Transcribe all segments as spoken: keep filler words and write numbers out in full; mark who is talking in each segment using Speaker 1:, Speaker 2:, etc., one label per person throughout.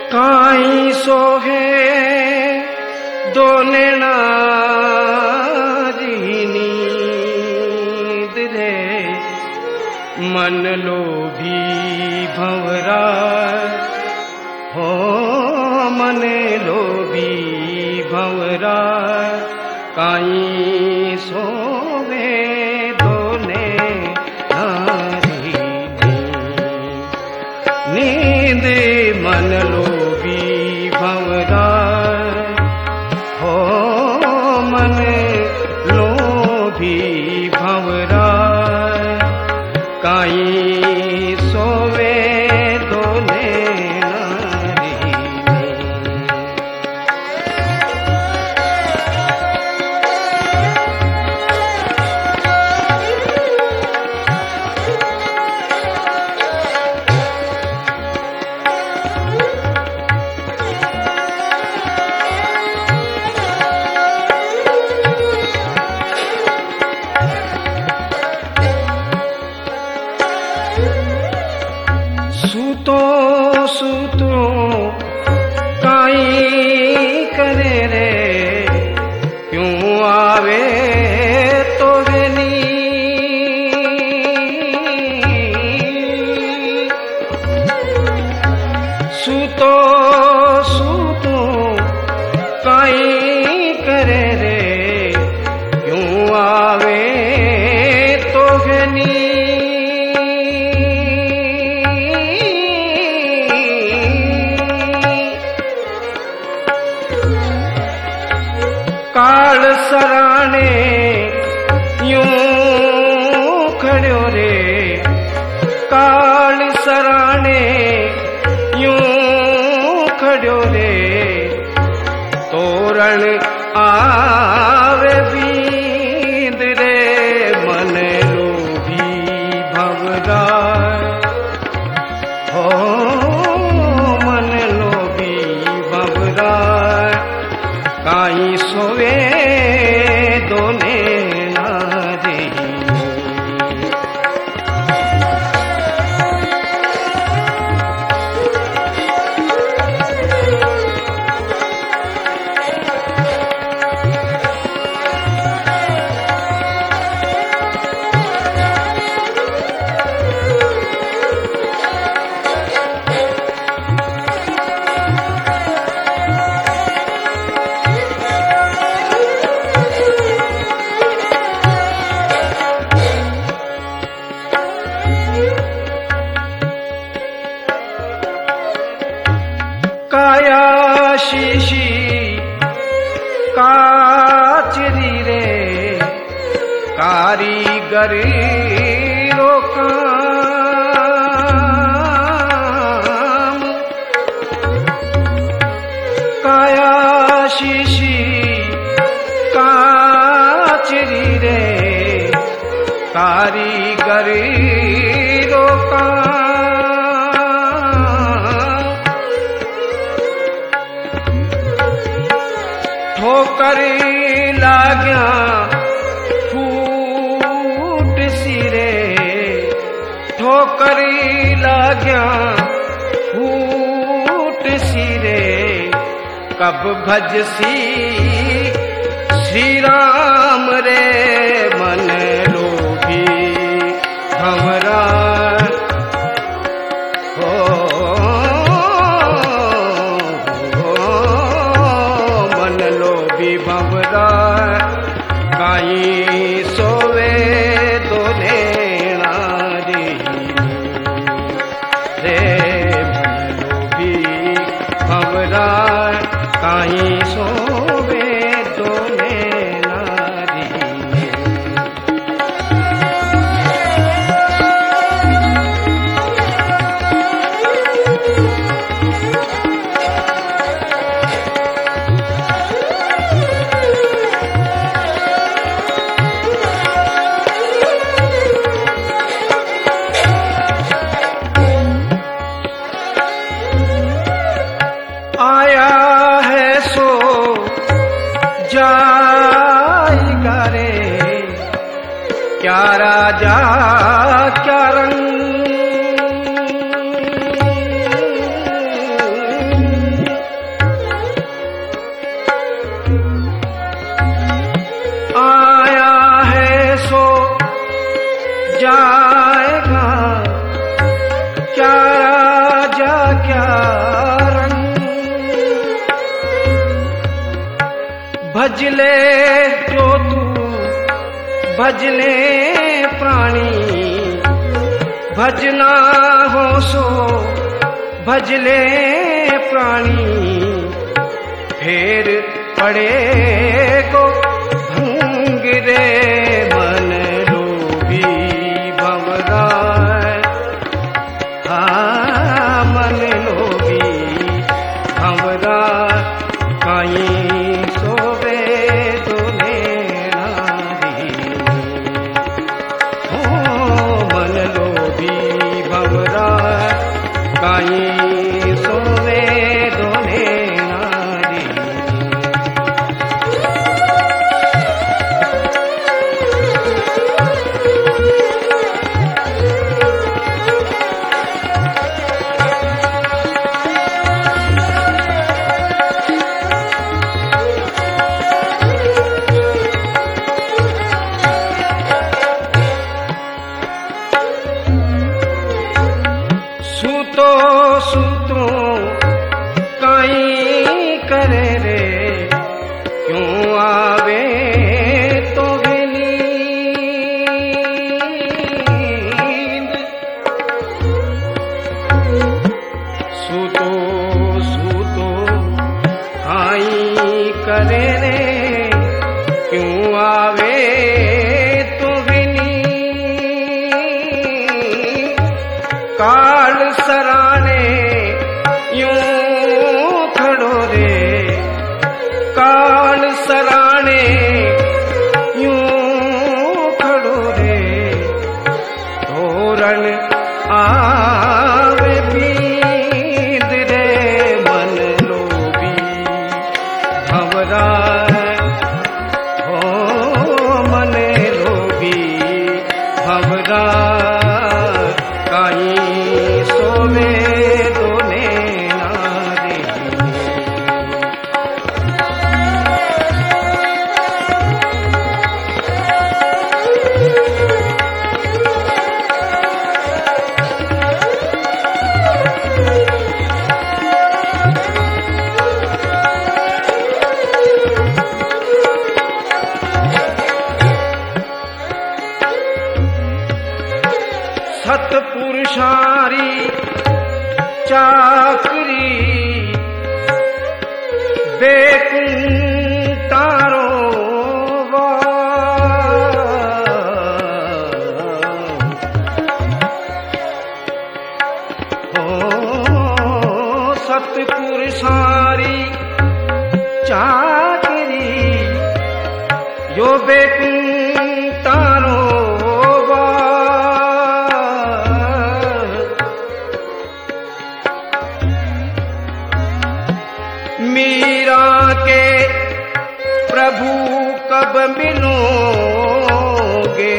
Speaker 1: काई सोहे दोने नींद रे मन लोभी भंवरा हो मन लोभी भंवरा काई सोवे दोने नारी नींद मन लोभी भंवरा हो मन लोभी भंवरा काई सोवे दोने नारी सूतो सूतो काई करे रे क्यों आवे तो बेनी सूतो सूतो काई करे रे क्यों आवे तो बेनी काल सराने यूं खड़ो रे काल सराने यूं खड़ो रे तोरण आवे बींद रे मन लोभी भंवरा हो मन लोभी भंवरा काई सोवे दोने नारी काया शीशी काचरी रे कारीगर रो काम काया शीशी काचरी रे कारीगर रो काम ठोकर लाग्या फूट सिरे ठोकर लाग्या फूट सिरे कब भजसी श्री राम रे मन लोभी भंवरा हो भंवरा काई सोवे दोने नारी रे मन लोभी भंवरा काई सोवे दोने नारी आया है सो जाएगा रे क्या राजा क्या रंग भजले जो तू भजले प्राणी, भजना हो सो भजले प्राणी, फेर पड़े को भंग रे मन लोभी भंवराय। हाँ मन लोभी भंवराय, काई सोवे दोने नारी। हो मन लोभी भंवराय, काई सोवे दोने नारी। सूतो सूतो काई करे रे, क्यों आवे तो भी नींद। सूतो सूतो काई करे रे, क्यों आवे तो भी नींद। काल सराने यूं खड़ो रे, काल सराने यूं खड़ो रे, तोरण आवे पींद रे मन लोभी भंवराय। हो मन लोभी भंवराय, काई सोवे दोने नारी। सतपुरुषारी चाकरी बेकुंतारो हो सतपुरुषारी चाकरी यो बेकुंतारो मीरा के प्रभु कब मिलोगे,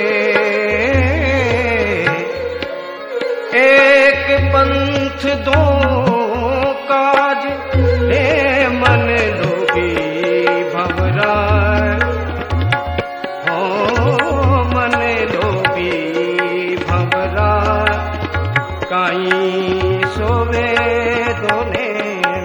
Speaker 1: एक पंथ दो काज हे मन लोभी भंवराय। हो मन लोभी भंवराय, काई सोवे दोने